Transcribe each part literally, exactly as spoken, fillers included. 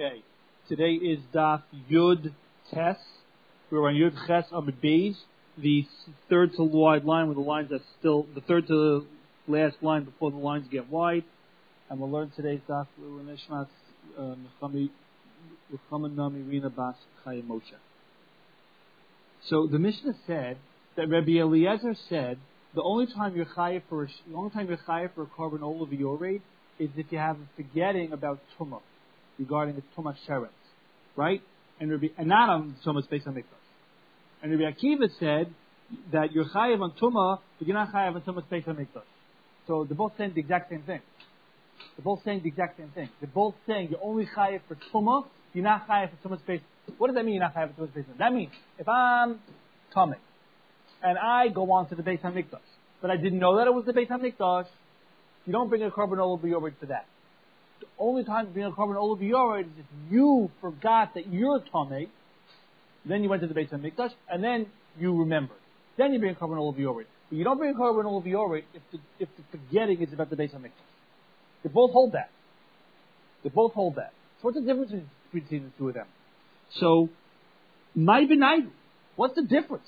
Okay, today is Daf Yud Tes. We're on Yud Ches Amud Beis, the third to wide line with the lines that's still, the third to the last line before the lines get wide. And we'll learn today's Daf Nishmas Nechama Nami Rina Bas Chaya Moshe. So the Mishnah said that Rabbi Eliezer said the only time you're chayav for a, the only time you're chayav for a korban olav yored is if you have a forgetting about tumah regarding the tumah sheretz, right? And Rabbi, and not on tumah based on mikdash. And Rabbi Akiva said that you're chayav on tumah, but you're not chayav on tumah based on mikdash. So they're both saying the exact same thing. They're both saying the exact same thing. They're both saying you're only chayav for tumah, you're not chayav for tumah based. What does that mean? You're not chayav for tumah based? That means if I'm tummy and I go on to the Beit HaMikdash, but I didn't know that it was the Beit HaMikdash, you don't bring a korban olav yored for that. The only time you bring a korban olav yored is if you forgot that you're tummy, then you went to the Beit HaMikdash, and then you remembered. Then you bring a korban olav yored. But you don't bring a korban olav yored if the, if the forgetting is about the Beit HaMikdash. They both hold that. They both hold that. So what's the difference between the two of them? So, my benaydu. What's the difference?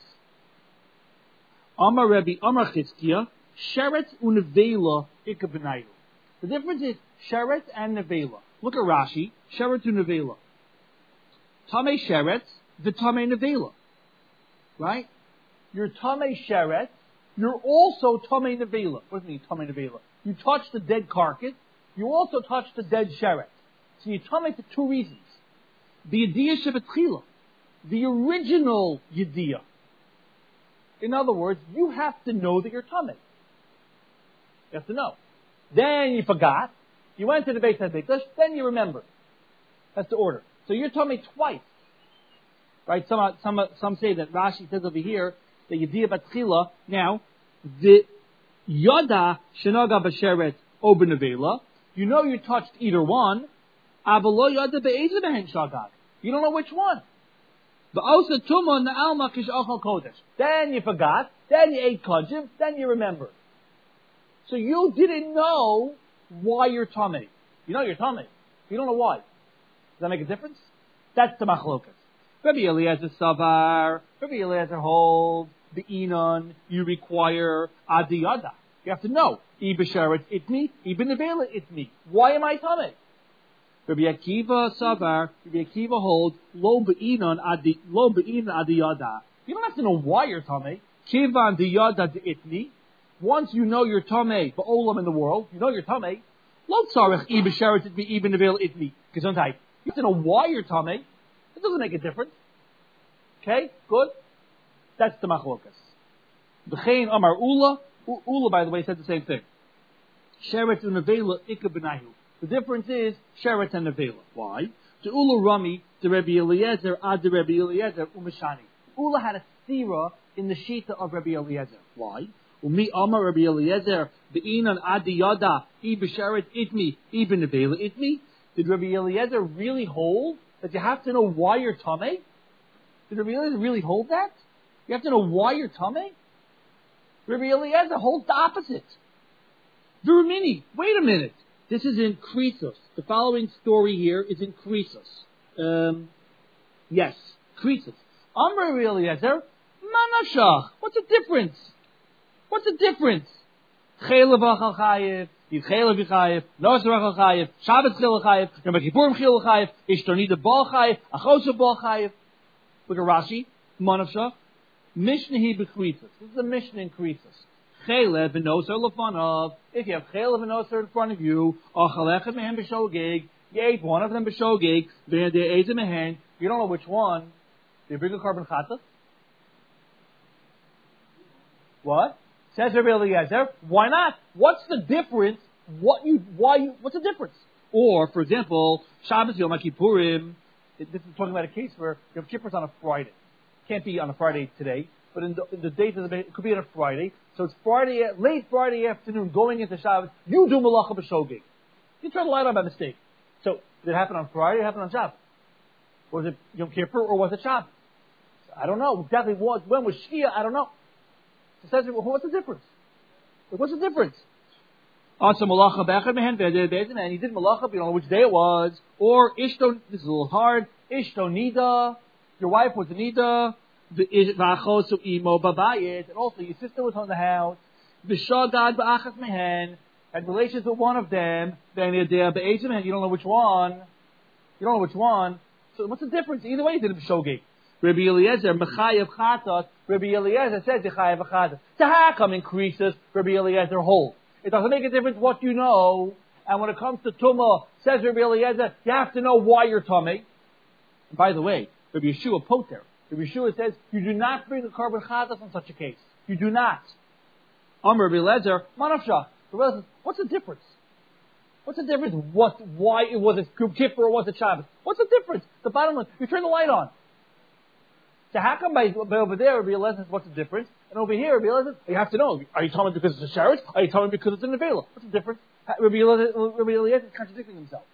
Amar Rebbe, Amar Chizkiya, Sheretz unevela ikka benaydu. The difference is Sheretz and nevela. Look at Rashi, Sheretz unevela. Tamei Sheretz, the Tamei nevela. Right? You're Tamei Sheretz, you're also Tamei nevela. What does it mean, Tamei nevela? You touch the dead carcass, you also touch the dead Sheretz. So you Tamei for two reasons. The Yediyah Shevetchila, the original Yediyah. In other words, you have to know that you're tummy. You have to know. Then you forgot. You went to the Beit HaMikdash. Then you remembered. That's the order. So you're tummy twice. Right? Some, some, some say that Rashi says over here that Yediyah Batchila. Now, the Yada Shenaga B'Sheret O B'Nevela. You know you touched either one. Avalo Yada Be'ezeh Behen Shagag. You don't know which one. Then you forgot. Then you ate kajim. Then you remembered. So you didn't know why you're tummy. You know you're tummy. You don't know why. Does that make a difference? That's the machlokas. Rabbi Eliezer savar. Rabbi Eliezer holds the inon. You require adiyada. You have to know. Ibesheret itni. Ibenevela itni. Why am I tummy? Rabbi Akiva savar, Rabbi Akiva holds lo be'inon adi lo be'inon adiyada. You don't have to know why you're tamei. Kivan diyada itni. Once you know you're tamei, ba'olam in the world, you know you're tamei. Lo tzarich ibesheret itni even avail itni. Gesundheit. You have to know why you're tamei. It doesn't make a difference. Okay, good. That's the machlokas. B'chein Amar Ula. Ula, by the way, said the same thing. Sheret unavela ikka benayu. The difference is Sheretz and Nevela. Why? To Ula Rami, the Rabbi Eliezer, ad the Rabbi Eliezer, umeshani. Ula had a sira in the shita of Rabbi Eliezer. Why? Umi Amar Rabbi Eliezer, be'inan adi yada, i b'Sheretz itmi, i b'Nevela itmi. Did Rabbi Eliezer really hold that you have to know why you're tamei? Did Rabbi Eliezer really hold that? You have to know why you're tamei? Rabbi Eliezer holds the opposite. Virumini, wait a minute. This is in Krisos. The following story here is in Krisos. Um, yes, Krisos. Amr Eliezer, Manashach. What's the difference? What's the difference? Chaylev achal chayev, Yid chaylev chayev, Nosar achal chayev, Shabbat chil chayev, Yom Kippurim chil chayev, Ishtonida bal chayev, Achosa bal chayev. Look at Rashi, Manashach. Mishnah he b'Krisos. This is a Mishnah in Krisos. Chaylev and Nosar lefanav. If you have Chaylev and Nosar in front of you, Achalechem mehem b'shogeg, you ate one of them b'shogeg, then they ate them mehem. You don't know which one. Do you bring a korban chatas? What? Says Rabbi Eliezer. Why not? What's the difference? What you? Why you? What's the difference? Or, for example, Shabbos Yom Kippurim. This is talking about a case where Yom Kippur is on a Friday. Can't be on a Friday today. But in the, in the days of the it could be on a Friday, so it's Friday, late Friday afternoon, going into Shabbos. You do malacha b'shogeg. You turn the light on by mistake. So did it happen on Friday? Or did it happen on Shabbos? Was it Yom Kippur or was it Shabbos? I don't know exactly what. When was Shkia? I don't know. So says, well, what's the difference? What's the difference? Also malacha bechad mehen ve'edeh, and he did malacha, but you don't know which day it was. Or ishto, this is a little hard. Ishto nida, your wife was a nida. V'achosu imo babayit, and also your sister was on the house. V'shagad ba'achas mehen, had relations with one of them. Ve'edeh be'ezim, and you don't know which one. You don't know which one. So what's the difference? Either way, you did a b'shogeg. Rabbi Eliezer, mechayev chatas. Rabbi Eliezer says mechayev chatas. So how come increases? Rabbi Eliezer holds. It doesn't make a difference what you know. And when it comes to tumah, says Rabbi Eliezer, you have to know why you're tummy. And by the way, Rabbi Yeshua poter. Rabbi Yeshua says you do not bring a korban chatas in such a case. You do not. Amar Rabbi Eliezer, manafshach. Rabbi Eliezer says, what's the difference? What's the difference? What? Why it was a Yom Kippur or was it Shabbos? What's the difference? The bottom line, you turn the light on. So how come by, by over there, Rabbi Eliezer says, what's the difference? And over here, Rabbi Eliezer says, you have to know. Are you telling me because it's a sheretz? Are you telling me because it's an avela? What's the difference? Rabbi Eliezer, Rabbi Eliezer is contradicting himself.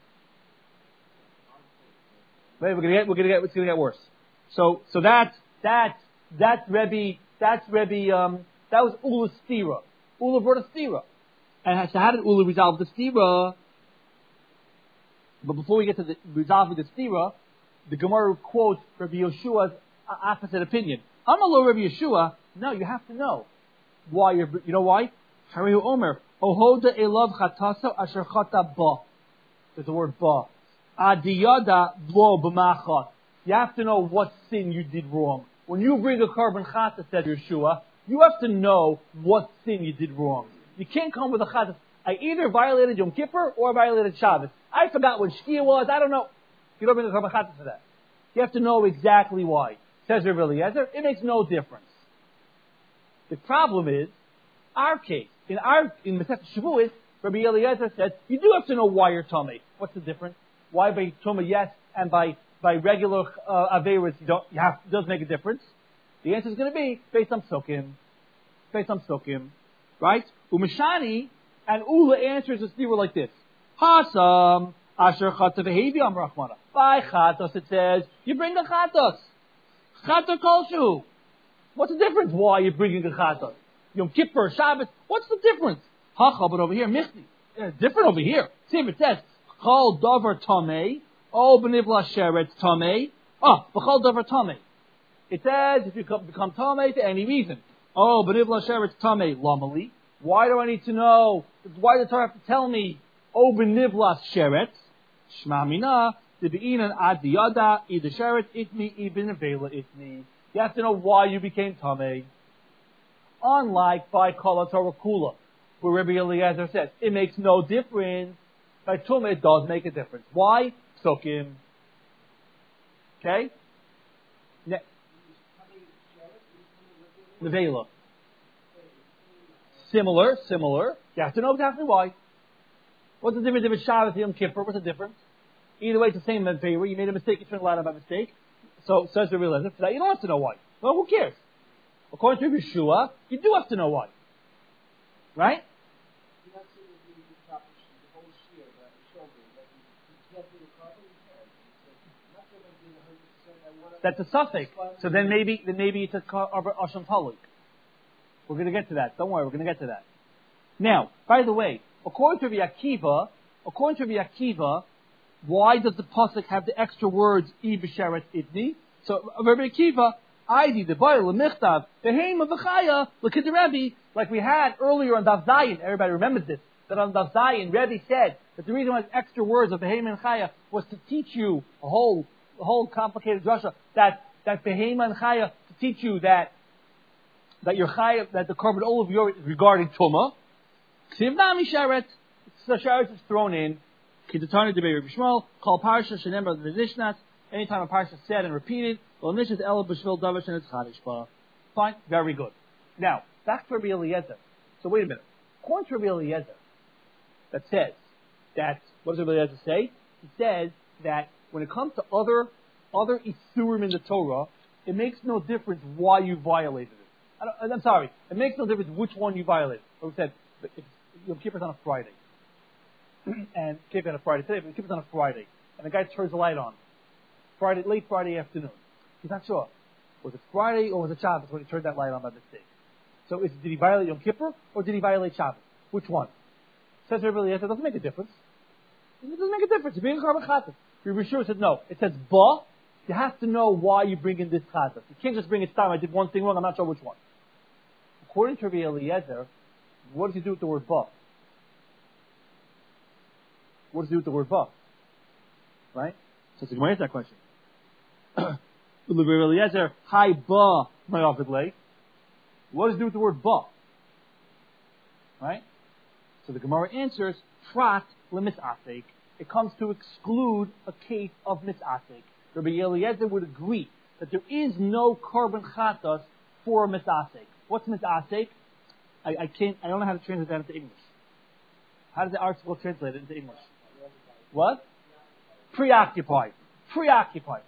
Wait, we're gonna get, we're gonna get, it's gonna get worse. So, so that's, that's, that's Rebbe, that's Rebbe, um, that was Ula Stira. Ula brought a Stira. And so how did Ula resolve the Stira? But before we get to the resolving the Stira, the Gemara quotes Rabbi Yeshua's opposite opinion. I'm a low Rabbi Yeshua. No, you have to know why you're, you know why? Harihu Omer. Ohoda elav chatasa asher chata ba. There's the word ba. Adiyada lo b'machat. You have to know what sin you did wrong. When you bring a korban chata, said Yeshua, you have to know what sin you did wrong. You can't come with a chata. I either violated Yom Kippur or violated Shabbos. I forgot what Shkia was. I don't know. You don't bring a korban chata for that. You have to know exactly why. Says Rabbi Eliezer, it makes no difference. The problem is, our case, in our, in Masechet Shavuos, Rabbi Eliezer says, you do have to know why you're tummy. What's the difference? Why by tummy yes, and by, by regular, uh, averis, you don't, you have, it does make a difference. The answer is going to be, based on psukim. Based on psukim. Right? Umeshani, and Ula answers the stira like this. Hasam, asher chata v'hevi am rachmana. By chatos, it says, you bring the chatos. Chata kolshu. What's the difference? Why are you bringing a chata? Yom Kippur, Shabbos. What's the difference? Hacha, but over here, michti. Yeah, different over here. See if it says, chol davar tamei, o benivla sheretz tamei, ah, b'chol davar tamei. It says if you become tamei for any reason. Oh, benivla sheretz tamei, lamali. Why do I need to know? Why does the Torah have to tell me, o benivla sheretz? Shma mina. The be'inan ad diyada, either sheretz itni, even avela itni. You have to know why you became tamei. Unlike by Kol Torah Kula, where Rabbi Eliezer says, it makes no difference. By Tumah, it does make a difference. Why? Psukim. Okay? Next. Nevela. Similar, similar. You have to know exactly why. What's the difference if it's Shabbos and Yom Kippur? What's the difference? Either way, it's the same favor. You made a mistake, you turned the light on by mistake. So, says Rabbi Eliezer, for that, you don't have to know why. Well, who cares? According to Yeshua, you do have to know why. Right? That's a suffix. So then maybe, then maybe it's a Asham Taluk. We're going to get to that. Don't worry, we're going to get to that. Now, by the way, according to Rabbi Akiva, according to Rabbi Akiva, why does the pasuk have the extra words I b'sheret idni? So Rabbi Akiva, I did the boy lemichtav beheim of v'chaya look at the Rebbe, like we had earlier on Daf Zayin. Everybody remembers this. That on Daf Zayin, Rebbe said that the reason why it's extra words of beheim and chaya was to teach you a whole, a whole complicated drasha that that beheim and chaya to teach you that that your chaya that the korban all of your is regarding tuma. Ksiv nami sheret, so sheret is thrown in. Kidatani debei Rabbi Shmuel call parsha shenemar v'nishnas. Anytime a parsha said and repeated, well, nishnas el b'shvil davar shenet chadishba. Fine, very good. Now back to Rabbi Eliezer. So wait a minute. According to Rabbi Eliezer, that says that what does Rabbi Eliezer say? He says that when it comes to other other isurim in the Torah, it makes no difference why you violated it. I don't, I'm sorry, it makes no difference which one you violated. Like we said, if Yom Kippur's on a Friday, and Kippur on a Friday today, but Kippur's on a Friday, and the guy turns the light on, Friday, late Friday afternoon. He's not sure. Was it Friday or was it Shabbos when he turned that light on by mistake? So is, did he violate Yom Kippur or did he violate Shabbos? Which one? Says Rabbi Eliezer, it doesn't make a difference. It doesn't make a difference. You're bringing carbon chatas. Rabbi Yeshua said no. It says ba. You have to know why you bring in this chatas. You can't just bring it time. I did one thing wrong. I'm not sure which one. According to Rabbi Eliezer, what does he do with the word ba? What does he do with the word ba? Right? So it's going to answer that question. Rabbi Eliezer, hi ba, my offered. What does he do with the word ba? Right? So the Gemara answers, prat lemisasek. It comes to exclude a case of misasek. Rabbi Eliezer would agree that there is no carbon chatas for a misasek. What's misasek? I, I can't. I don't know how to translate that into English. How does the article translate it into English? What? Preoccupied. Preoccupied.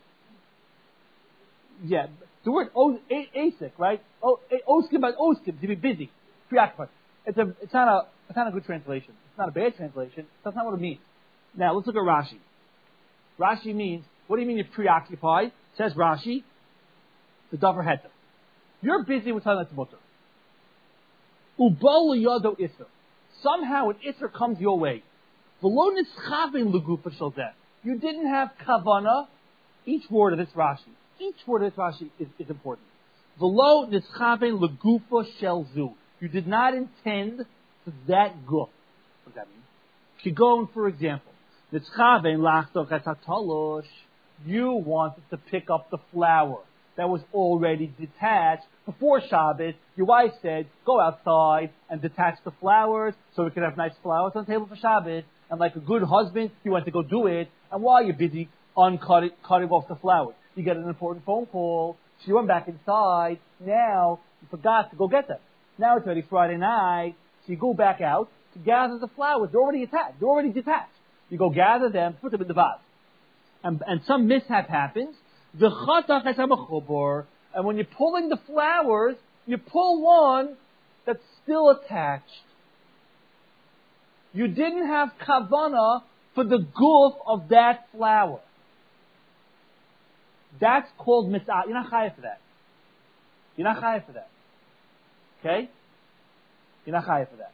Yeah. The word o, a, asik, right? O, oskim, but oskim, to be busy. Preoccupied. It's a. It's not a. It's not a good translation. It's not a bad translation. That's not what it means. Now let's look at Rashi. Rashi means. What do you mean you're preoccupied? Says Rashi. The davar heta. You're busy with something that's mutter. Ubal yado iser. Somehow an iser comes your way. V'lo nischaven legufa shel zeh. You didn't have kavana. Each word of this Rashi. Each word of this Rashi is, is important. V'lo nischaven legufa shel zu. You did not intend for that guf. What does that mean? Kigon, for example. Nischaven lachtoch et hatalosh. You wanted to pick up the flower that was already detached. Before Shabbos, your wife said, go outside and detach the flowers so we can have nice flowers on the table for Shabbos. And like a good husband, you went to go do it. And while you're busy uncutting, cutting off the flowers, you get an important phone call. So you went back inside. Now, you forgot to go get them. Now it's already Friday night. So you go back out to gather the flowers. They're already attached. They're already detached. You go gather them, put them in the vase. And, and some mishap happens. The chatach es hamachobor, and when you're pulling the flowers, you pull one that's still attached. You didn't have kavana for the guf of that flower. That's called mitzvah. You're not chayav for that. You're not chayav for that. Okay? You're not chayav for that.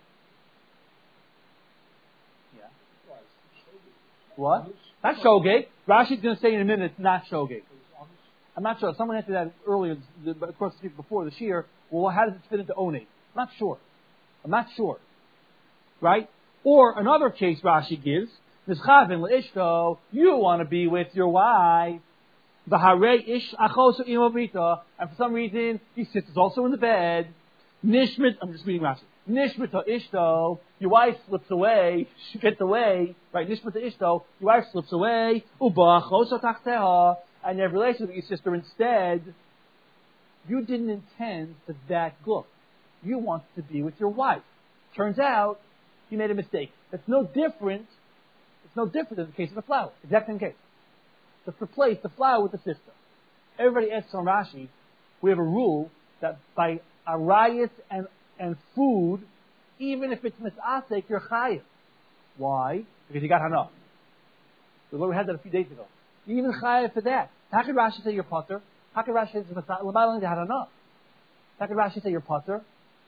Yeah. What? That's shogeg. Rashi's going to say in a minute it's not shogeg. I'm not sure. Someone answered that earlier, across the street before the shear. Well, how does it fit into onei? I'm not sure. I'm not sure. Right? Or another case Rashi gives, Nizchavin le'ishto, you want to be with your wife. V'harei ish achosu imovita, and for some reason, he sits also in the bed. Nishmit, I'm just reading Rashi. Nishmita ishto, your wife slips away, she gets away, right? Nishmita ishto, your wife slips away. Uba achosu tachteha, and you have a relationship with your sister instead. You didn't intend for that guf. You want to be with your wife. Turns out, you made a mistake. That's no different. It's no different than the case of the flower. Exact same case. Just replace the flower with the sister. Everybody asks on Rashi, we have a rule that by arayas and, and food, even if it's misasek, you're chayiv. Why? Because you got hana. The Lord had that a few days ago. You even chayiv for that. How could Rashi say you're potter? How could Rashi say it's misasek? L'mayla had hana. How could Rashi say you're potter?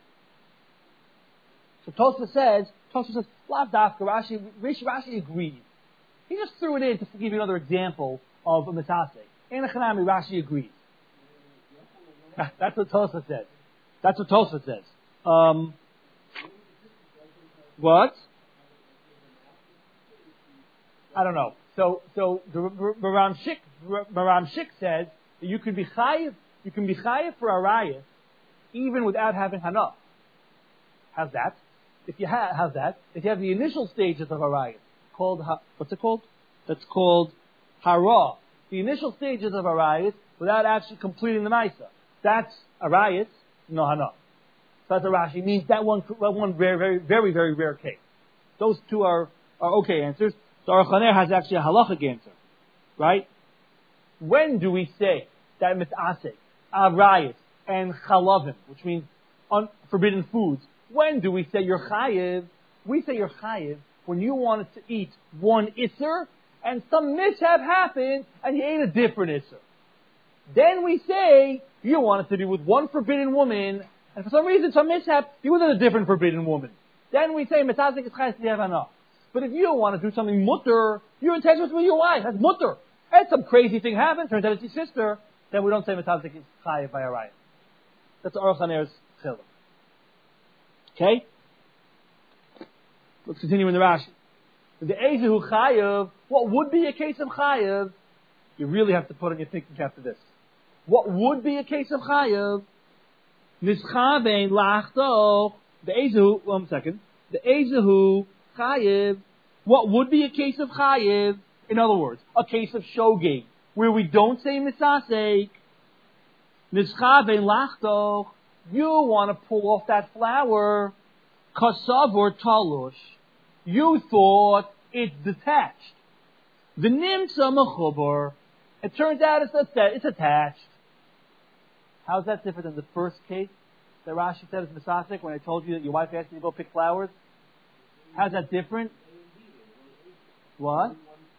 So Tosfos says, Tosfos says, Lav Dafka, Rashi, Rashi agreed. He just threw it in to give you another example of a misasek. In the Chanami, Rashi agreed. That's what Tosfos says. That's what Tosfos says. Um, what? I don't know. So, so the Maram Shik, Maram Shik says that you can be chayiv, you can be chayiv for arayas even without having hana. How's that? If you have, how's that? If you have the initial stages of arayas, called ha, what's it called? That's called hara. The initial stages of arayas without actually completing the ma'isa. That's arayas, no hana. So that's a Rashi means that one, one very, very, very, very rare case. Those two are, are okay answers. So our Chaner has actually a halachic answer, right? When do we say that mitzasek, arayas, and chalavim, which means un- forbidden foods? When do we say you're chayiv? We say you're chayiv when you wanted to eat one isser and some mishap happened and you ate a different isser. Then we say you wanted to be with one forbidden woman and for some reason some mishap you were with a different forbidden woman. then we say Metazik is Chayes Liyavana. But if you want to do something mutter, you're in tension with your wife. That's mutter. And some crazy thing happens, turns out it's your sister, then we don't say Metazik is Chayev by a riot. That's Aruch HaNer's Chiluk. Okay? Let's continue in the Rashi. The Ezehu Chayev, what would be a case of Chayev? You really have to put on your thinking cap to this. What would be a case of Chayev? Nischabein Lachto, the Ezehu, one second. The Ezehu Chayev, what would be a case of Chayev? In other words, a case of Shogeg, where we don't say Misasek. Nischabein Lachto, you want to pull off that flower. Kasav or Talush, you thought it's detached. The Nimsa Mechubar, it turns out it's, it's attached. How's that different than the first case that Rashi said is Misasek when I told you that your wife asked you to go pick flowers? How's that different? What?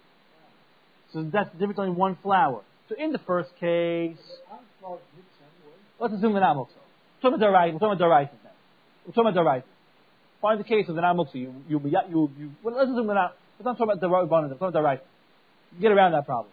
So that's the difference only one flower. So in the first case, let's assume that I'm also. We're talking about Doraisa. We're talking about Doraisa now. We're talking about Doraisa. Find the case of the Namuksa. You, you, you, you, you, well, let's assume that I'm, let's not talk about the Rabbanan. We're talking about Doraisa. Get around that problem.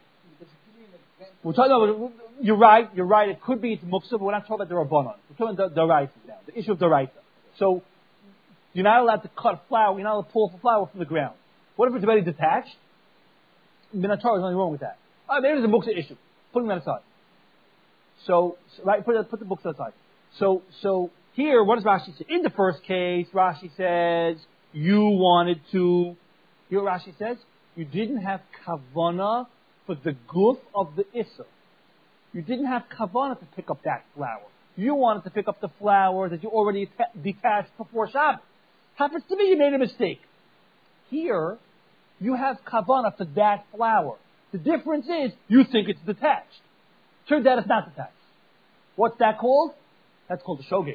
We're talking about, you're right, you're right, it could be it's Muksa, but we're not talking about the Rabbanan. We're talking about the Doraisa now, the issue of Doraisa. So, you're not allowed to cut a flower, you're not allowed to pull off a flower from the ground. What if it's already detached? Minatar is nothing wrong with that. Oh, maybe there's a Muksa issue. Putting that aside. So, so right, put, put the books aside. So, so, here, what does Rashi say? In the first case, Rashi says, you wanted to, here what Rashi says, you didn't have kavana for the goof of the issa. You didn't have kavana to pick up that flower. You wanted to pick up the flower that you already detached before Shabbos. Happens to be you made a mistake. Here, you have kavana for that flower. The difference is, you think it's detached. Turns out it's not detached. What's that called? That's called a shogeg.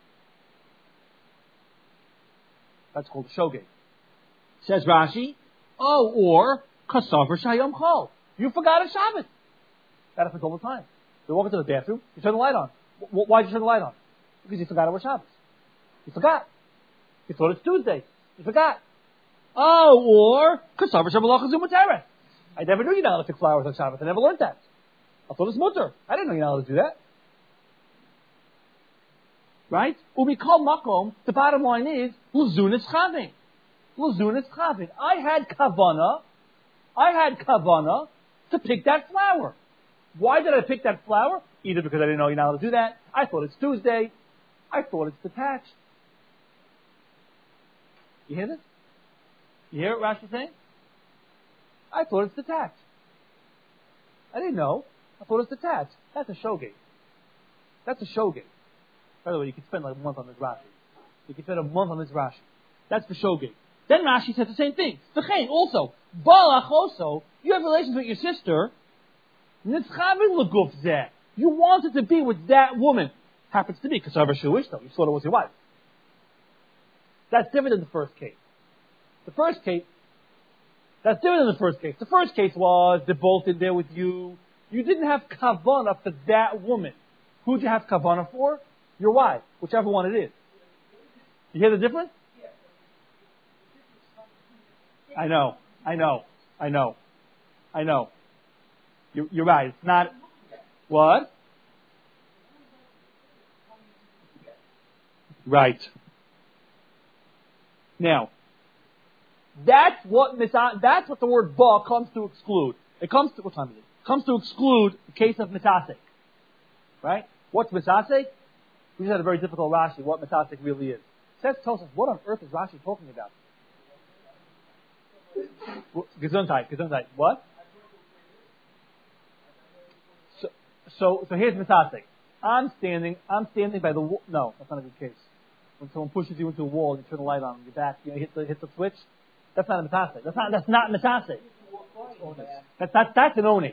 That's called a shogeg. Says Rashi, oh, or kasavar shayom chol. You forgot a Shabbos. That happens all the time. You walk into the bathroom, you turn the light on. W- why did you turn the light on? Because you forgot it was Shabbos. You forgot. You thought it's Tuesday. You forgot. Oh, or kasavar shabalach zumuteret. I never knew you're not allowed to pick flowers on Shabbos. I never learned that. I thought it was mutter. I didn't know you're not allowed to do that. Right? Umikol makom, the bottom line is, l'zunis chavin. L'zunis chavin. I had kavana, I had kavana to pick that flower. Why did I pick that flower? Either because I didn't know you're not allowed to do that, I thought it's Tuesday, I thought it's detached. You hear this? You hear what Rashi's saying? I thought it's detached. I didn't know. I thought it's detached. That's a shogeg. That's a shogeg. By the way, you could spend like a month on this Rashi. You could spend a month on this Rashi. That's the shogeg. Then Rashi says the same thing. V'chein, also, balach also, you have relations with your sister. Nitzchavin l'guf zeh. You wanted to be with that woman. Happens to be kasavar shuish though. You thought it was your wife. That's different than the first case. The first case, that's different than the first case. The first case was they're both in there with you. You didn't have kavana for that woman. Who'd you have kavana for? Your wife, whichever one it is. You hear the difference? I know, I know, I know, I know. You're, you're right. It's not what? Right. Now, that's what that's what the word ba comes to exclude. It comes to what time is it? It comes to exclude the case of mitasek. Right? What's mitasek? We just had a very difficult Rashi, what Metasek really is. Says tells us, what on earth is Rashi talking about? Gesundheit, Gesundheit. What? So, so, so here's Metasek. I'm standing, I'm standing by the wall. No, that's not a good case. When someone pushes you into a wall, you turn the light on, your back, you know, hit the, hit the switch. That's not a Metasek. That's not, that's not Metasek. That's, that's, that's an Oni.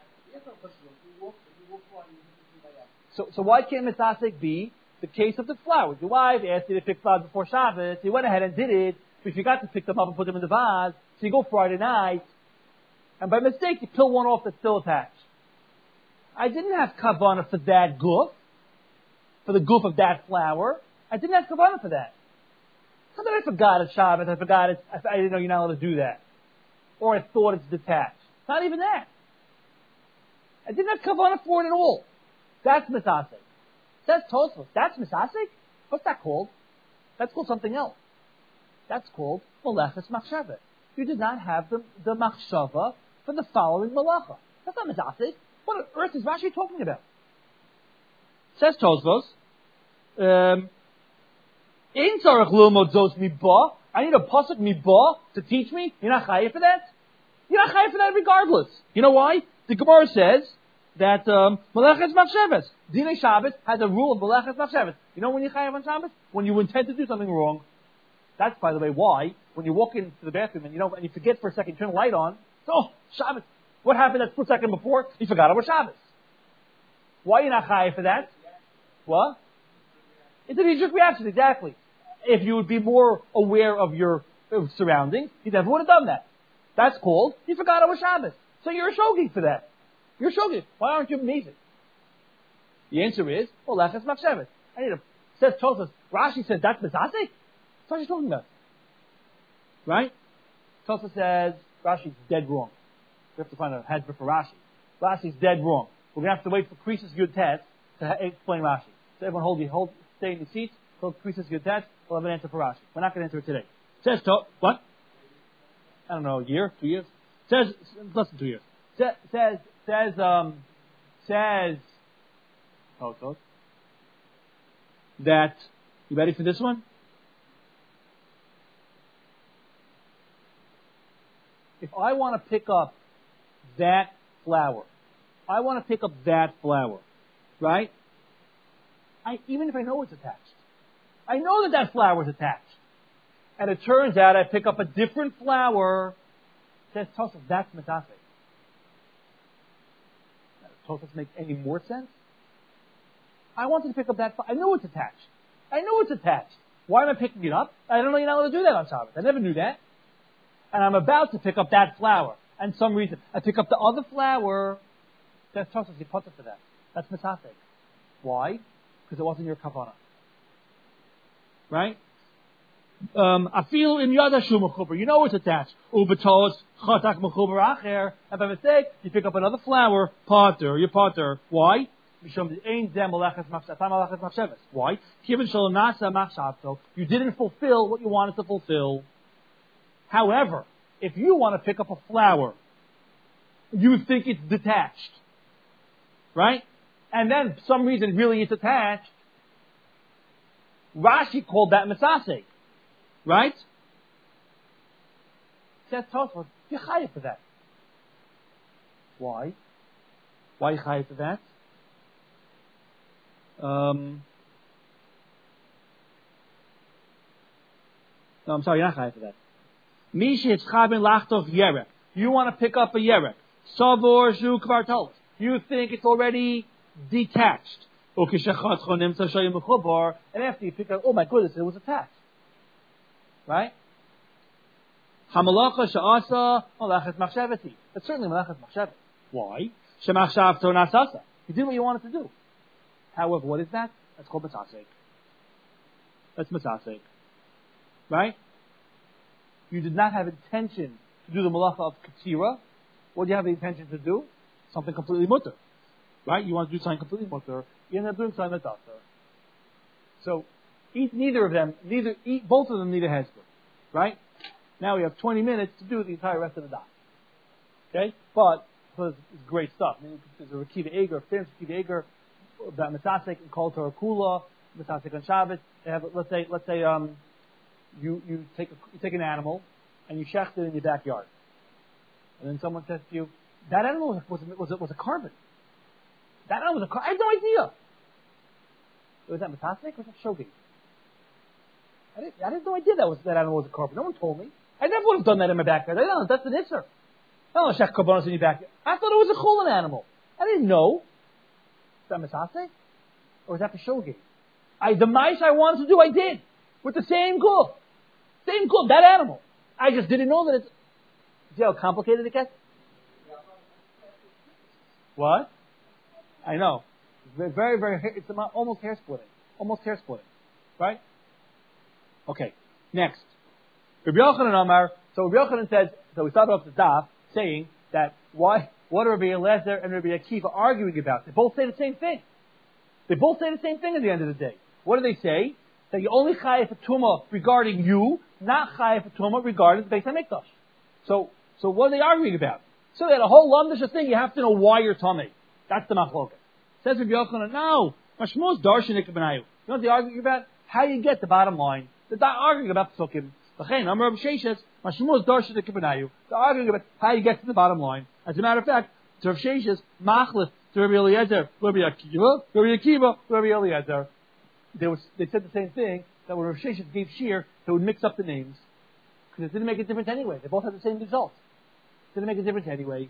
So, so why can't Metasek be the case of the flowers? Your wife asked you to pick flowers before Shabbos. You went ahead and did it, but you forgot to pick them up and put them in the vase. So you go Friday night, and by mistake you peel one off that's still attached. I didn't have kavana for that goof, for the goof of that flower. I didn't have kavana for that. How did I forgot it's Shabbos? I forgot it. I, I didn't know you're not allowed to do that. Or I thought it's detached. Not even that. I didn't have kavanah for it at all. That's misasek. Says Tosfos. That's misasek? What's that called? That's called something else. That's called maleches machshava. You did not have the, the machshava for the following malacha. That's not misasek. What on earth is Rashi talking about? Says Tosfos. Um, In tzarich lilmod zos mibah. I need a pasuk mibah to teach me. You're not chayav for that. You're not chayav for that regardless. You know why? The Gemara says that um, maleches machshavas. Dinei Shabbos has a rule of maleches machshavas. You know when you chayav on Shabbos? When you intend to do something wrong. That's, by the way, why when you walk into the bathroom and you know and you forget for a second, turn the light on. Oh, Shabbos. What happened that split second before? You forgot it was Shabbos. Why are you not chayav for that? What? It's a knee-jerk reaction, exactly. If you would be more aware of your of surroundings, you never would have done that. That's called, you forgot it was Shabbos. So you're a shogi for that. You're a shogi. Why aren't you amazing? The answer is, well, lachas machshavas. I need a, says Tosfos, Rashi says that's misasek? That's what you're talking about. Right? Tosfos says, Rashi's dead wrong. We have to find a hezbollah for Rashi. Rashi's dead wrong. We're going to have to wait for Krisis Yud Tet to ha- explain Rashi. So everyone hold, hold, stay in your seats. Till Krisis Yud Tet, we'll have an answer for Rashi. We're not going to answer it today. Says to, what? I don't know, a year, two years? Says, less than two years. Says, says, says, um, says, Tosfos, that, you ready for this one? If I want to pick up that flower, I want to pick up that flower, right? I, even if I know it's attached. I know that that flower is attached. And it turns out I pick up a different flower. Says Tosfos, that's metafik. Does Tosfos make any more sense? I wanted to pick up that flower. I know it's attached. I know it's attached. Why am I picking it up? I don't know you're not allowed to do that on Shabbos. I never knew that. And I'm about to pick up that flower. And some reason, I pick up the other flower. Says Tosfos, you put it for that. That's metafik. Why? Because it wasn't your kavanah. Right? Um, I feel in Yad Hashu mechuber. You know it's attached. Ubetos chatak mechuber acher. And by mistake, you pick up another flower, potter, your potter. Why? Why? You didn't fulfill what you wanted to fulfill. However, if you want to pick up a flower, you think it's detached. Right? And then, for some reason, really it's attached. Rashi called that misasek. Right? Says Tosfos, you're chayav for that. Why? Why are you chayav for that? Um, no, I'm sorry, you're not chayav for that. Mishi etzchabin lachtoch yerek. You want to pick up a yerek. Savor shu kvartolos. You think it's already detached. And after you pick up, oh my goodness, it was attached. Right? Hamalacha sha'asa malachet machshavati. That's certainly malachet machshavet. Why? Shemachshavto nasasa. You did what you wanted to do. However, what is that? That's called misasek. That's misasek. Right? You did not have intention to do the malacha of katsira. What do you have the intention to do? Something completely mutter. Right? You want to do something completely mutter. You end up doing something that's asur. So, eat neither of them, neither, eat, both of them need a hezbollah. Right? Now we have twenty minutes to do the entire rest of the daf. Okay? But, because it's great stuff. I mean, there's a Rekiva Eger, a famous Rekiva Eger, about Misasek and Kol Torah Kula, Misasek on Shabbos. They have, let's say, let's say, um, you, you take a, you take an animal and you shecht it in your backyard. And then someone says to you, that animal was, was, was, was a carbon. That animal was a carbon. I had no idea. Was that Misasek or was that Shogi? I didn't, I had no idea that was, that animal was a carbon. No one told me. I never would have done that in my backyard. I don't know, that's an isser. I don't know, shech karbanos in your backyard. I thought it was a chulin animal. I didn't know. Is that Misasek? Or is that the Shogi? I, the mice I wanted to do, I did. With the same guf. Same guf, that animal. I just didn't know that it's... See how complicated it gets? What? I know. It's very, very... It's almost hair splitting. Almost hair splitting. Right? Okay. Next. Rabbi Yochanan Amar, so Rabbi Yochanan says, so we started off the daf saying that why, what are Rabbi Eliezer and Rabbi Akiva arguing about? They both say the same thing. They both say the same thing at the end of the day. What do they say? That you only chayav a tumah regarding you, not chayav a tumah regarding the Beis HaMikdash. So, so what are they arguing about? So that a whole lamdasha thing, you have to know why you're tummy. That's the machloket. Says Rabbi Yochanan, no, mashmuz darshanik b'nayu. You know what they're arguing about? How you get the bottom line. They're not arguing about psukim. L'chein, Amar Rav Sheshes, mashmuz darshanik b'nayu. They're arguing about how you get to the bottom line. As a matter of fact, to Rav Sheshes, machlif, to Rabbi Eliezer, Rabbi Akiva, Rabbi Akiva, Rabbi Eliezer. They, was, they said the same thing, that when Rav Sheshes gave shir, they would mix up the names. Because it didn't make a difference anyway. They both had the same result. It didn't make a difference anyway.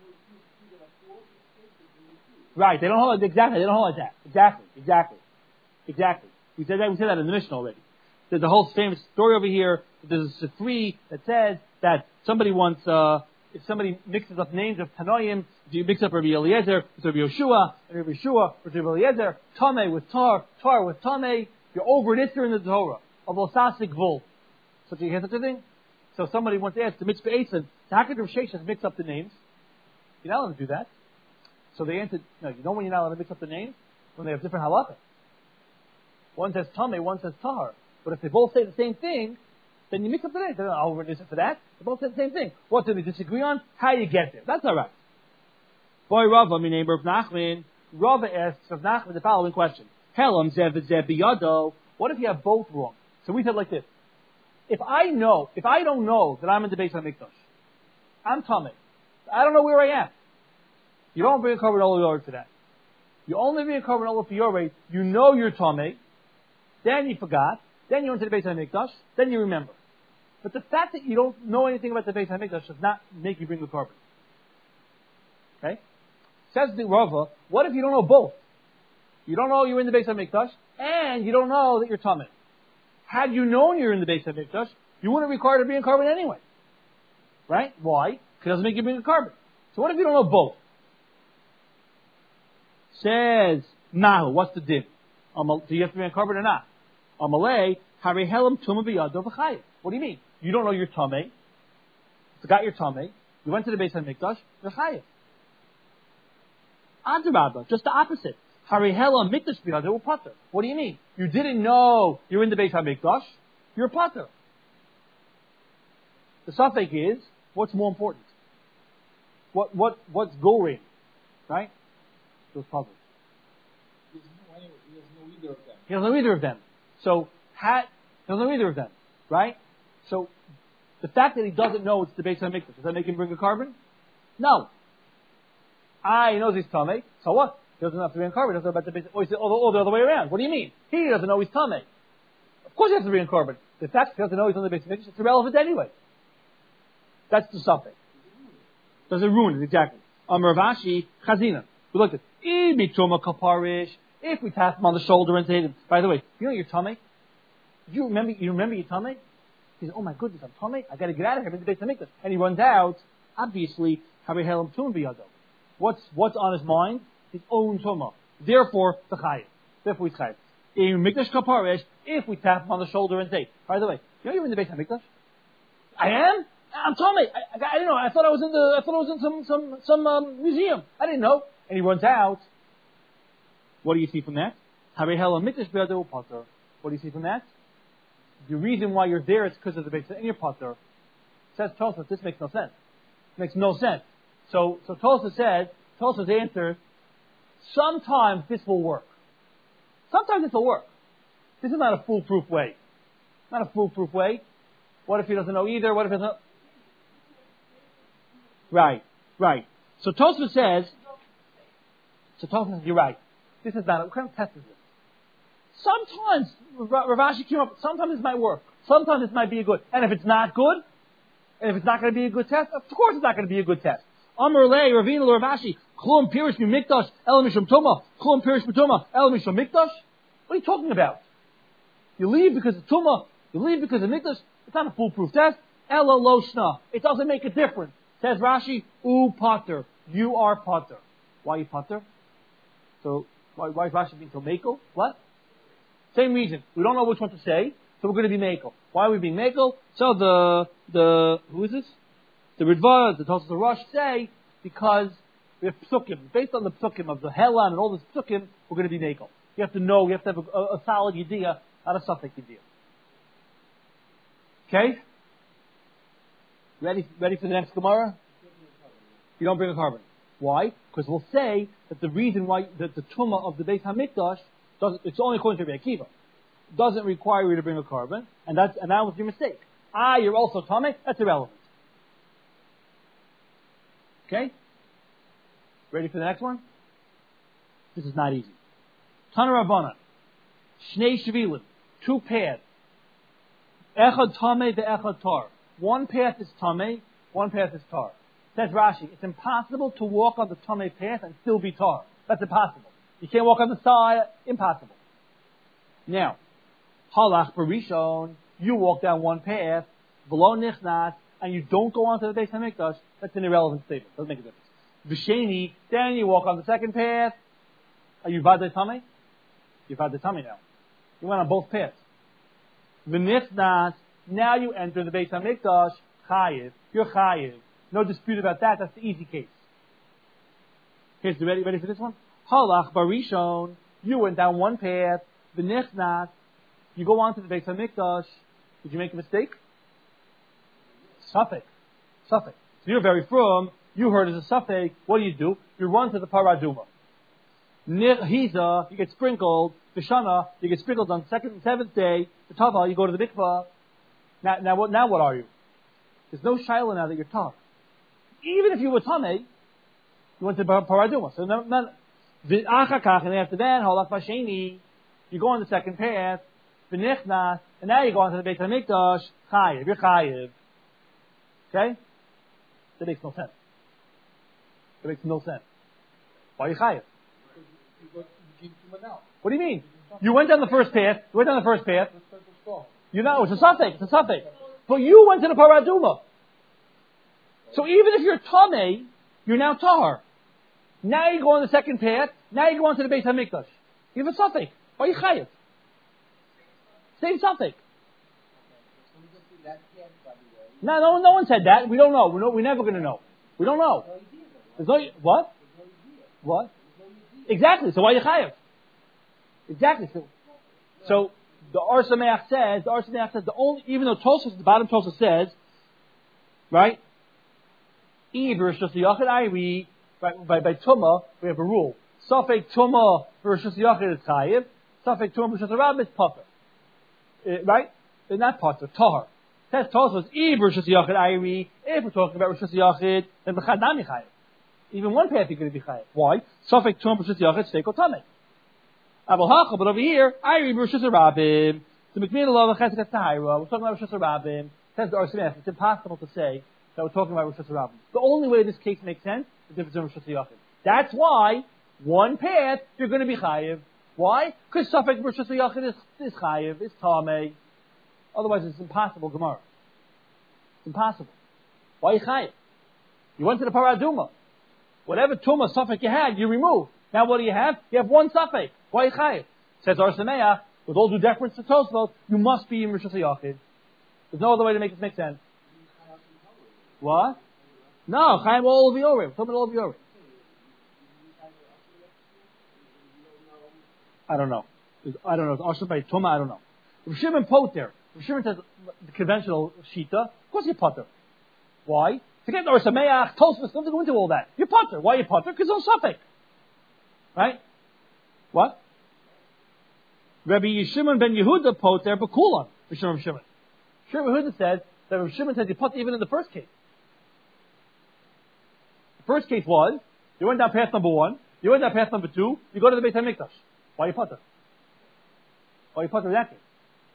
Right, they don't hold it, exactly, they don't hold it that. Exactly, exactly. Exactly. We said that, we said that in the Mishnah already. There's a whole famous story over here. There's a Sifri that says that somebody wants, uh, if somebody mixes up names of Tanoim, do you mix up Rabbi Eliezer with Rabbi Yeshua, and Rabbi Yeshua with Rabbi Eliezer, Tameh with Tar, Tar with Tameh, you're over an Isser in the Torah, of Osasik Vul. So do you hear such a thing? So somebody wants to ask the Mitzvah Eitzin, how could Rav Sheshes mix up the names? You're not allowed to do that. So they answered, no, you know when you're not allowed to mix up the names? When they have different halachas. One says Tameh, one says Tahar. But if they both say the same thing, then you mix up the names. They're not over an Isser for that. They both say the same thing. What do they disagree on? How you get there. That's alright. Boy Rava, my name Rav Nachman. Rava asks Rav Nachman the following question. Helam zev zev biyado. What if you have both wrong? So we said like this. If I know, if I don't know that I'm in the Beis HaMikdash, I'm Tameh. I don't know where I am. You don't bring a carbon oil for that. You only bring a carbon oil for your rate. You know you're Tameh. Then you forgot. Then you went to the Beis HaMikdash. Then you remember. But the fact that you don't know anything about the Beis HaMikdash does not make you bring the carbon. Okay? Says the Rava, what if you don't know both? You don't know you're in the Beis HaMikdash, and you don't know that you're Tameh. Had you known you're in the Beis HaMikdash, you wouldn't require to bring a carbon anyway. Right? Why? Because it doesn't make you bring a carbon. So what if you don't know both? Says, Nahu, what's the din? Do you have to bring a carbon or not? Amalei, Hari Helam Tumah B'Yado V'Chayev. What do you mean? You don't know your Tameh. Forgot your Tameh. You went to the Beis HaMikdash, V'Chayev. Adrabah, just the opposite. Hari Helam Mikdash B'Yado V'Pater. What do you mean? You didn't know you're in the Beis HaMikdash, you're Pater. The suffix is, what's more important? What, what, what's going? Right? Those puzzles. He doesn't know either of them. He doesn't know either of them. So, ha, he doesn't know either of them. Right? So, the fact that he doesn't know it's the Beis HaMikdash, does that make him bring a carbon? No. Ah, he knows he's Tameh. So what? He doesn't have to bring a carbon. He doesn't know about the Beis HaMikdash. Oh, he said, oh, oh, the other way around. What do you mean? He doesn't know he's Tameh. Of course he has to bring a carbon. The fact that he doesn't know he's on the Beis HaMikdash, it's irrelevant anyway. That's the suffix. Does it ruin it? Exactly. Amar Ravashi, Chazina. We looked at if we tap him on the shoulder and say, by the way, you know your tummy? Do you remember, you remember your tummy? He says, oh my goodness, I'm tummy. I gotta get out of here. I'm in the Beis HaMikdash. And he runs out. Obviously, Havihelam Tum Biyado. What's, what's on his mind? His own tumah. Therefore, the chayiv. Therefore, he's chayiv. In Mikdash Kaparesh, if we tap him on the shoulder and say, by the way, you know you're in the Beis HaMikdash? I am? I'm tummy. I, I, I didn't know. I thought I was in the, I thought I was in some, some, some, um, museum. I didn't know. And he runs out. What do you see from that? What do you see from that? The reason why you're there is because of the Beis and your Pater. Says Tosfos, this makes no sense. It makes no sense. So, so Tosfos says, Tosfos answers, sometimes this will work. Sometimes this will work. This is not a foolproof way. Not a foolproof way. What if he doesn't know either? What if he doesn't know? Right, right. So Tosfos says, so Tosfos says, you're right. This is not, what kind of test is this? Sometimes, Rav Ashi came up, sometimes this might work. Sometimes this might be a good. And if it's not good, and if it's not going to be a good test, of course it's not going to be a good test. Amar lei, Ravina, Rav Ashi, Klum Pirish Mikdash, El Mishum Tumah, Klum Pirish Tumah, El Mishum Mikdash. What are you talking about? You leave because of Tumah, you leave because of Mikdash. It's not a foolproof test. Elo lo shna. It doesn't make a difference. Says Rashi, U Pater. You are Pater. Why are you Pater? So, why, why is Rashi being so mako? What? Same reason. We don't know which one to say. So we're going to be Mekel. Why are we being Mekel? So the, the, who is this? The Ritva, the Tosfos Rosh say, because we have psukim. Based on the psukim of the Helan and all this psukim, we're going to be Mekel. You have to know, you have to have a, a, a solid idea, not a suffix idea. Okay? Ready, ready for the next Gemara? You don't bring a carbon. Why? Because we'll say that the reason why that the tumah of the Beis Hamikdash doesn't, it's only according to Rabbi Akiva, doesn't require you to bring a carbon, and that's and that was your mistake. Ah, you're also tamei. That's irrelevant. Okay. Ready for the next one? This is not easy. Tana Rabbanan, Shnei Shvilim, two paths. Echad tamei ve'echad tar. One path is tamei, one path is tar. Says Rashi, it's impossible to walk on the tamei path and still be tar. That's impossible. You can't walk on the side. Impossible. Now, halach barishon, you walk down one path, below nichnas, and you don't go onto the Beis Hamikdash. That's an irrelevant statement. Doesn't make a difference. V'sheni, then you walk on the second path. Are you vadei tamei? You're vadei tamei now. You went on both paths. V'nichnas, now you enter the Beis Hamikdash. Chayiv, you're chayiv. No dispute about that. That's the easy case. Here's the ready, ready for this one? Halach barishon. You went down one path. V'nichnas. You go on to the Beis Hamikdash. Did you make a mistake? Suffix. Suffix. So you're very frum. You heard as a suffix. What do you do? You run to the paraduma. Hiza. You get sprinkled. V'shana. You get sprinkled on the second and seventh day. The tava. You go to the mikvah. Now, now what? Now what are you? There's no shiloh now that you're tar. Even if you were tamei, you went to paraduma. So no, no, and after that, halach basheni, you go on the second path, v'nichnas, and now you go on to the Beit HaMikdash, chayiv, you're chayiv. Okay? That makes no sense. That makes no sense. Why are you chayiv? What do you mean? You went down the first path, you went down the first path, you know, it's a suffix, it's a suffix. But you went to the paraduma. So even if you're tamei, you're now tahar. Now you go on the second path. Now you go on to the Beit HaMikdash. You have a suffix. Why are you chayiv? Same suffix. No, no, no one said that. We don't know. We're, no, we're never going to know. We don't know. There's no, what? What? Exactly. So why are you chayiv? Exactly. So, so the Or Sameach says, the Or Sameach says the only, even though Tosfos, the bottom Tosfos says, right? Eve versus Yachid Ayri, by, by, by Tumah, we have a rule. Safek Tumah versus Yachid is Chayiv. Safek Tumah versus Rab is Pater. Uh, right? They're not Pater, Tahar. Says Tosfos, Eve versus Yachid Ayri. If we're talking about versus Yachid, then the Chadami Chayiv. Even one path you're going to be Chayiv. Why? Safek Tumah versus Yachid, Steiko Tameh. Abel Hacha, but over here, Ayri versus Rabim. The Mikmir Love Chesed Tahira. We're talking about versus Rabim. Says the Or Sameach, it's impossible to say that we're talking about Rosh Hashanah. The only way this case makes sense is if it's in Rosh Hashanah. That's why one path you're going to be chayiv. Why? Because Safek Rosh Hashanah is, is chayiv, is tamei. Otherwise, it's impossible. Gemara. It's impossible. Why are you chayiv? You went to the paraduma. Whatever tumah Safek you had, you remove. Now what do you have? You have one Safek. Why are you chayiv? Says Or Sameach, with all due deference to Tosfos, you must be in Rosh Hashanah. There's no other way to make this make sense. What? No, Chaim all of Yorim. Talk about all of Yorim. I don't know. I don't know. It's Ashur by Tuma. I don't know. Rav Shimon Poter. Rav Shimon says the conventional shita. Of course you're Poter. Why? Forget the Or Sameach, Tosfos. Don't go into all that. You're Poter. Why are you Poter? Because it's no suffix. Right? What? Rabbi Yishimon ben Yehuda Poter B'Kulan. Rav Shimon Shimon. Rabbi Yehuda says that Rav Shimon says you Poter even in the first case. First case was, you went down path number one, you went down path number two, you go to the Beit HaMikdash. Why you putter? Why you putter in that case?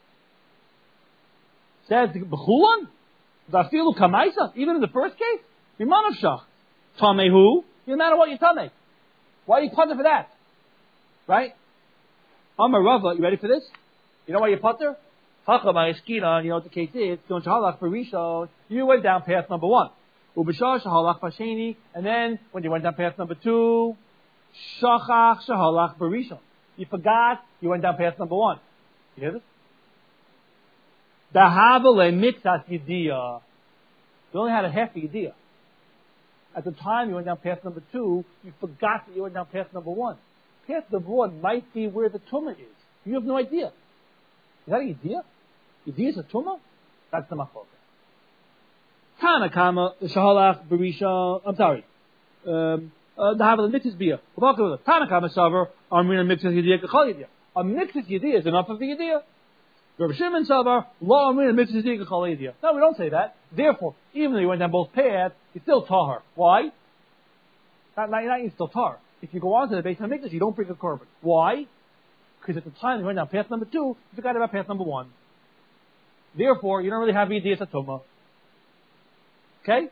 Says, B'chulan? Zafilu kamaisa? Even in the first case? Miman of shach. Tamehu? No matter what you tameh. Why you putter for that? Right? Amar Rava, you ready for this? You know why you putter? Hacha ma'eskina, you know what the case is. Don't halach for Rishon. You went down path number one. Ubishah shahalach basheni, and then when you went down path number two, shachach shahalach barishon. You forgot, you went down path number one. You hear this? Dahavale mitzas yediyah. You only had a half a yediyah. At the time you went down path number two, you forgot that you went down path number one. Path number one might be where the tumah is. You have no idea. Is that a yediyah? Yediyah is a tumah? That's the machloket. Tanakama shahalach berisha. I'm sorry. Um, Dahavale mitzas biyah. Tanakama savar amrina mitzas yediyah kachal yediyah. A mitzas yediyah is enough of the yediyah. Rabbi Shimon Savar, law amrina mitzvah zika chalaydiyah. No, we don't say that. Therefore, even though you went down both paths, you still tahar. Why? Not, not, not you still tahar. If you go on to the base of mikdash, you don't bring a korban. Why? Because at the time you went down path number two, you forgot about path number one. Therefore, you don't really have yediyah satoma. Okay?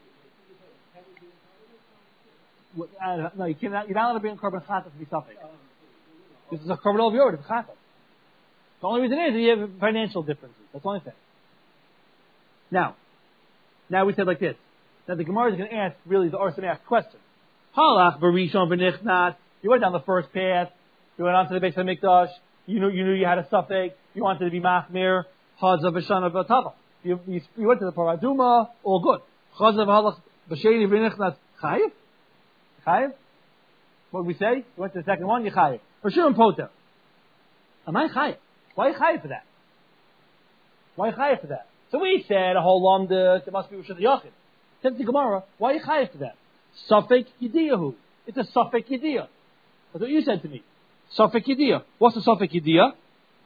Uh, no, you cannot. You're not allowed to bring a korban chatas to be suffix. This is a korban of yours. It's chatas. The only reason is that you have financial differences. That's the only thing. Now, now we said like this. Now the Gemara is going to ask, really, the Orson asked question. Halach barishon v'nichnat. You went down the first path. You went on to the base of Mikdash. You knew you knew you had a suffix. You wanted to be machmir. Chazah v'shana v'tava. You, you you went to the paraduma. All good. Chazah v'halach b'sheni v'nichnat chayiv. Chayiv. What did we say? You went to the second one. You chayiv. Rishon poter. Am I chayiv? Why are you chayiv for that? Why are you chayiv for that? So we said a whole long there must be Rishon Yachid. Said the Gemara, why are you chayiv for that? Safek Yediyahu. It's a Safek Yediyah. That's what you said to me. Safek Yediyah. What's a Safek Yediyah?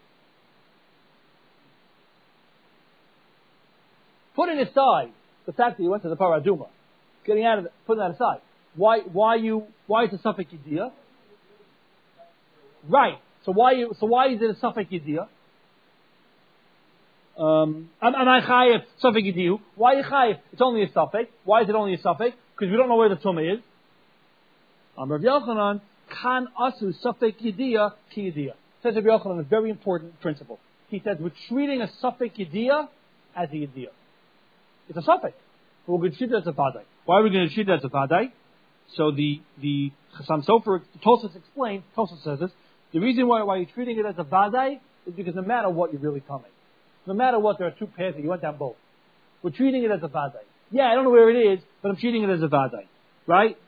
Putting aside the fact that you went to the Paraduma, getting out of it, putting that aside, why why you why is it a Safek Yediyah? Right. So why you, so why is it a Safek Yediyah? Um, am I chayiv Safek Yediyu? Why are you chayiv? It's only a Safek. Why is it only a Safek? Because we don't know where the tumah is. Am Rav Yochanan kan asu Safek Yediyah ki Yediyah. Says Rav Yochanan a very important principle. He says we're treating a Safek Yediyah as a Yediyah. It's a Safek. But we're going to treat it as a Vadai. Why are we going to treat it as a Vadai? So the the Chassam Sofer, Tosfos explained. Tosfos says this. The reason why, why you're treating it as a vadai is because no matter what, you're really coming. No matter what, there are two paths and you went down both. We're treating it as a vadai. Yeah, I don't know where it is, but I'm treating it as a vadai. Right?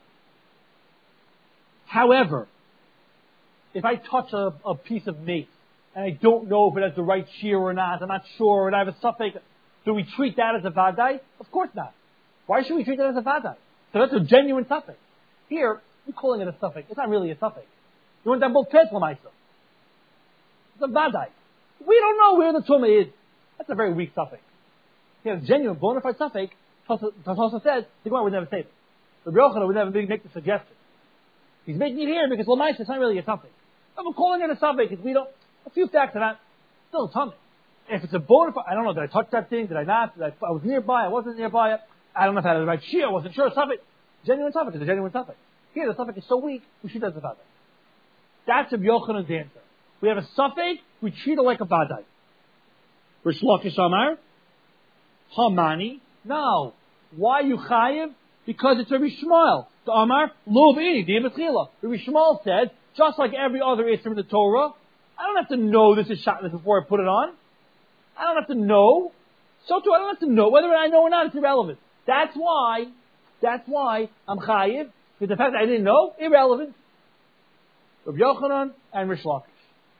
However, if I touch a, a piece of meat and I don't know if it has the right shear or not, I'm not sure, and I have a suffix, do we treat that as a vadai? Of course not. Why should we treat that as a vadai? So that's a genuine suffix. Here, we're calling it a suffix. It's not really a suffix. You went down both paths, Lamaisa. It's a vadai. We don't know where the tumah is. That's a very weak suffix. He has a genuine, bona fide suffix. Tosfos says the Gemara would never say it. The Rabbi Yochanan would never make the suggestion. He's making it here because Lamaisa, it's not really a suffix. But we're calling it a suffix because we don't. A few facts are not still a tumah. If it's a bona fide, I don't know. Did I touch that thing? Did I not? Did I, I was nearby. I wasn't nearby. I don't know if I had the right shear. I wasn't sure. Suffix. Genuine suffix is a genuine suffix. Here, the suffix is so weak. We should have the vadai. That's Rabbi Yochanan's answer. We have a suffix, we treat it like a vadai. Rish Lakish Amar, Hamani, no. Why you chayiv? Because it's Rabbi Shmuel. The Amar, Luv Ini, Diyamatchila. Rabbi Shmuel said, just like every other Isra in the Torah, I don't have to know this is shotness before I put it on. I don't have to know. So too, I don't have to know whether I know or not. It's irrelevant. That's why, that's why I'm chayiv. Because the fact that I didn't know, irrelevant. Rabbi Yochanan and Rish Lakish.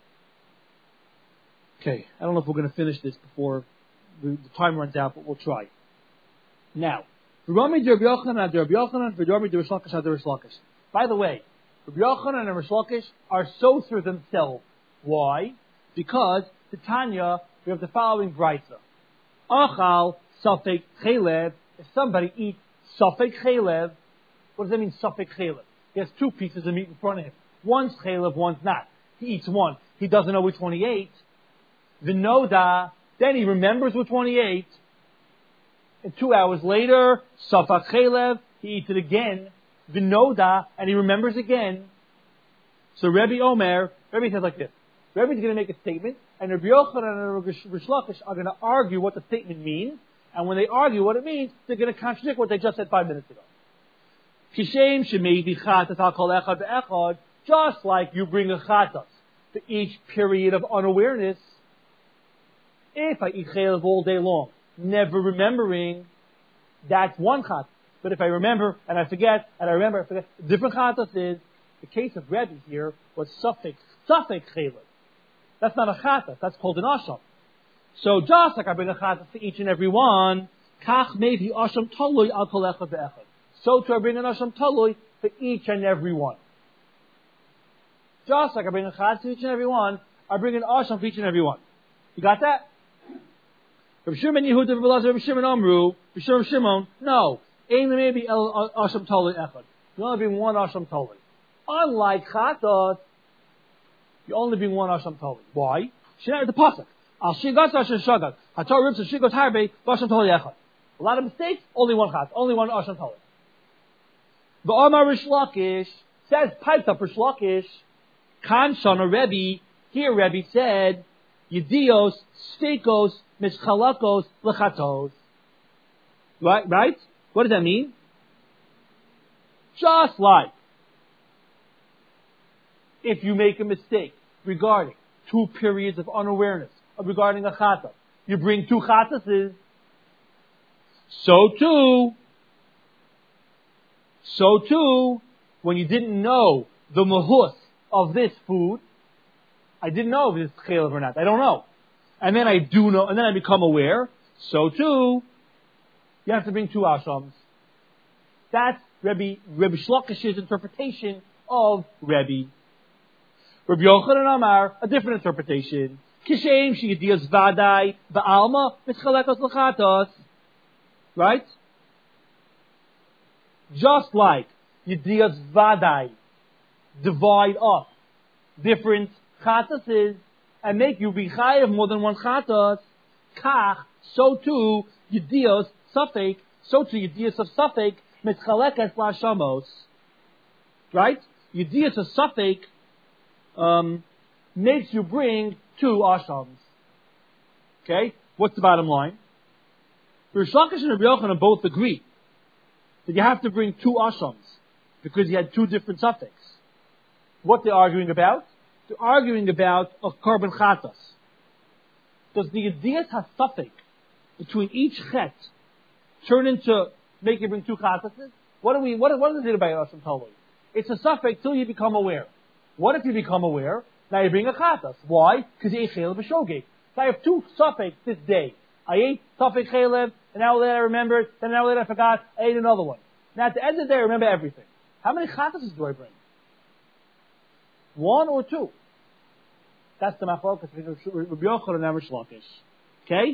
Okay, I don't know if we're going to finish this before the, the time runs out, but we'll try. Now, Rabbi Yochanan, Rabbi Yochanan, Rabbi Rish Lakish, Rish Lakish. By the way, Rabbi Yochanan and Rish Lakish are so through themselves. Why? Because the Tanya, we have the following brayta: Achal safek chelev. If somebody eats safek chelev, what does that mean? Safek chelev. He has two pieces of meat in front of him. One's chelev, one's not. He eats one. He doesn't know which one he ate. V'noda, then he remembers which one he ate. And two hours later, safak chelev, he eats it again. V'noda, and he remembers again. So Rebbe Omer, Rebbe says like this. Rebbe's going to make a statement, and Rabbi Yochanan and Rish Lakish are going to argue what the statement means. And when they argue what it means, they're going to contradict what they just said five minutes ago. Kishem shemeidi chatas al kol echad ve'echad. Just like you bring a chatas to each period of unawareness, If I eat chaylev all day long, never remembering, that's one chat. But if I remember and I forget, and I remember and I forget, different chatas is, the case of Rebbe here was suffix, suffix chaylev. That's not a chatas, that's called an asham. So just like I bring a chatas to each and every one, kach maybe asham tolui al kol echad ve'echad. So too I bring an asham tolui for each and every one. Just like I bring a chatas to each and every one, I bring an asham for each and every one. You got that? Rabbi Shimon Yehuda, Rabbi Elazar, Rabbi Shimon Amru, Rabbi Shimon Shimon, no. Ain't maybe el asham tolui echad. You only bring one asham tolui. Unlike chatas, you only bring one asham tolui. Why? Shnei the pasuk. Al shigat asham shagat. Hatar rips a shigot harbe asham tolui echad. A lot of mistakes. Only one chat. Only one asham tolui. The Omar Rish Lakish says piped up Rish Lakish. Kan shana Rebbe. Here Rebbe said Yedios stekos mischalakos lechatos. Right? Right? What does that mean? Just like if you make a mistake regarding two periods of unawareness, or regarding a chata, you bring two chatases, so too, so too, when you didn't know the mahus of this food, I didn't know if it's chaylev or not, I don't know. And then I do know, and then I become aware, so too, you have to bring two ashams. That's Rebbe, Rebbe Shlokish's interpretation of Rebbe. Rabbi Yochanan Amar, a different interpretation. Kishem sheyedias vadai ba'alma mitzchalekos lechatos. Right? Just like yedias vadai divide up different chatases and make you be chayav more than one chatas, kach, so too yedias safek, so too yedias of safek mitzchalekos lashamos. Right? Yedias of safek Um, makes you bring two ashams. Okay? What's the bottom line? Rish Lakish and Rabbi Yochanan both agree that you have to bring two ashams because you had two different suffix. What they're arguing about? They're arguing about a carbon chatas. Does the Yedias HaSafek between each chet turn into make you bring two chatases? What do we? What, what does it about asham totally? It's a suffix till you become aware. What if you become aware? Now you bring a chatas. Why? Because you ate chaylev b'shogeg. So I have two suffix this day. I ate suffix chaylev, and now later I remembered, then now later I forgot, I ate another one. Now at the end of the day I remember everything. How many chatas do I bring? One or two? That's the machlokas between Rabbi Yochanan and Rish Lakish. Okay?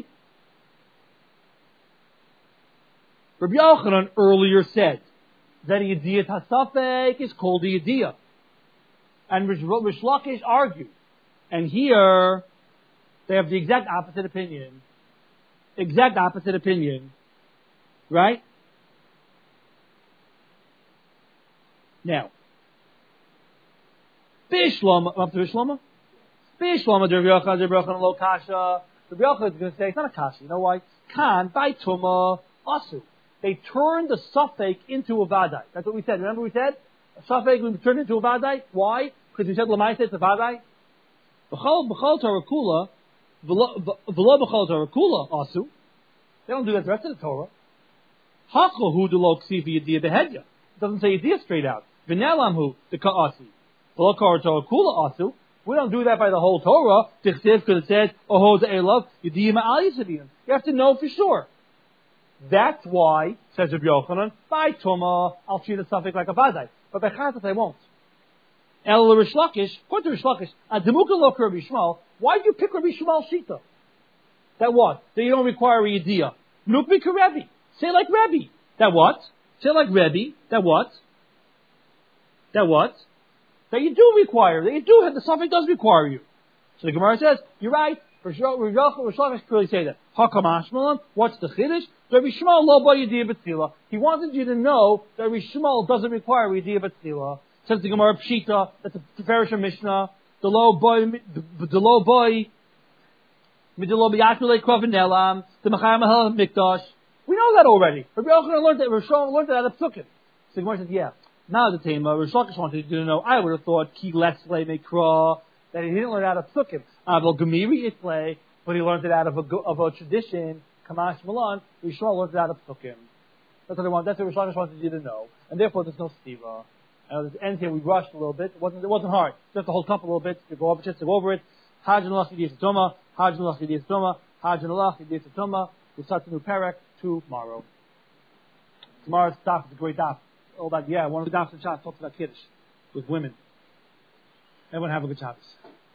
Rabbi Yochanan earlier said that a yediyat hasafek is called a yediyah. And Rish Lakish argued. And here, they have the exact opposite opinion. Exact opposite opinion. Right? Now, Bishlama, up to Bishlama? Bishlama, Rabbi Yochanan, Rabbi Yochanan, lo kasha. Rabbi Yochanan is going to say, it's not a kasha. You know why? Kan, by tuma, asu. They turned the suffix into a vadai. That's what we said. Remember we said? A suffix we turned into a vadai. Why? Because we said Lamaisa it's a vadai. B'chol b'chol Torah kula, v'lo b'chol Torah kula asu. They don't do that the rest of the Torah. Hachol hu d'lo ksivi yediyah behedya. It doesn't say yediyah straight out. V'nelam hu the ka'asi. V'lo Torah kula asu. We don't do that by the whole Torah. Tichtiv because it says oho de'elav yediyah ma'al yisaviyim. You have to know for sure. That's why, says Rabbi Yochanan, by Tuma, I'll treat the suffix like a vadai. But by Chatas, I won't. El Rish Lakish, according to Rish Lakish, Ademuka lo Rabbi Shmuel, why did you pick Rabbi Shmuel Shita? That what? That you don't require a Yediyah. Nukbika Rebbe. Say like Rebbe. That what? Say like Rebbe. That what? That what? That you do require. That you do have, the suffix does require you. So the Gemara says, you're right. Rish Lakish clearly say that. Hakam Ashmalan, what's the Chiddush? Rabbi Shmuel lo ba Yediyah b'tzila. He wanted you to know that Rabbi Shmuel doesn't require Yediyah b'tzila. Says the Gemara Pshita, that's a Farish Mishnah. The low boy, the low boy, the low b'yakule krovenelam, the machayim mahal mikdash. We know that already. Rabbi Yochanan learned that. Rabbi Shmuel learned that at Psukim. So the Gemara says, yeah. Now the Tema, Rish Lakish wanted you to know. I would have thought ki letzle mekra that he didn't learn out of Psukim. Aval gemiri itle. But he learned it out of a, go- of a tradition, Kamash Milan, Rishon learned it out of Psukim. That's what they want. That's what Rishon wanted you to know. And therefore there's no Stiva. And this ends here, we rushed a little bit. It wasn't, it wasn't hard. Just to hold up a little bit, to go over, just to go over it. Hajjan Allah Yediyas Toma, Hajjan Allah Yediyas Toma, Hajjan Allah Yediyas Toma. We'll start the new parak tomorrow. Tomorrow's daf is a great daf. All about, yeah, one of the dafs in Shas talks about Kiddush with women. Everyone have a good Shabbos.